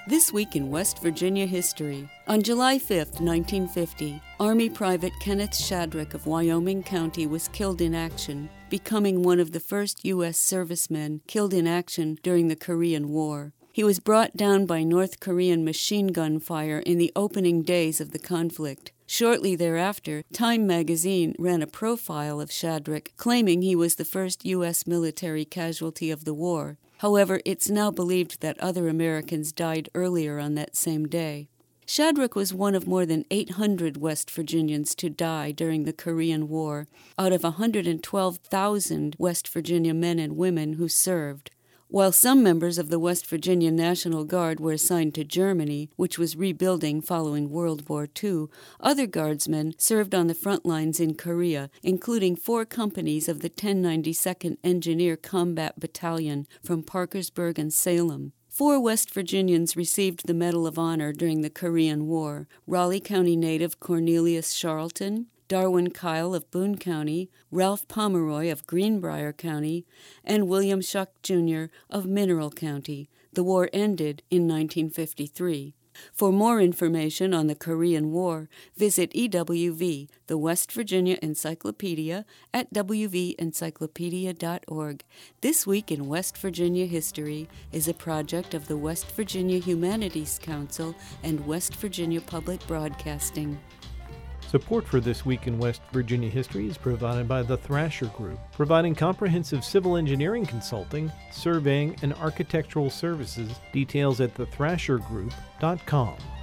This week in West Virginia history. On July 5, 1950, Army Private Kenneth Shadrick of Wyoming County was killed in action, becoming one of the first U.S. servicemen killed in action during the Korean War. He was brought down by North Korean machine gun fire in the opening days of the conflict. Shortly thereafter, Time magazine ran a profile of Shadrick, claiming he was the first U.S. military casualty of the war. However, it's now believed that other Americans died earlier on that same day. Shadrick was one of more than 800 West Virginians to die during the Korean War, out of 112,000 West Virginia men and women who served. While some members of the West Virginia National Guard were assigned to Germany, which was rebuilding following World War II, other Guardsmen served on the front lines in Korea, including 4 companies of the 1092nd Engineer Combat Battalion from Parkersburg and Salem. 4 West Virginians received the Medal of Honor during the Korean War: Raleigh County native Cornelius Charlton, Darwin Kyle of Boone County, Ralph Pomeroy of Greenbrier County, and William Shuck Jr. of Mineral County. The war ended in 1953. For more information on the Korean War, visit EWV, the West Virginia Encyclopedia, at wvencyclopedia.org. This Week in West Virginia History is a project of the West Virginia Humanities Council and West Virginia Public Broadcasting. Support for This Week in West Virginia History is provided by the Thrasher Group, providing comprehensive civil engineering consulting, surveying, and architectural services. Details at thethrashergroup.com.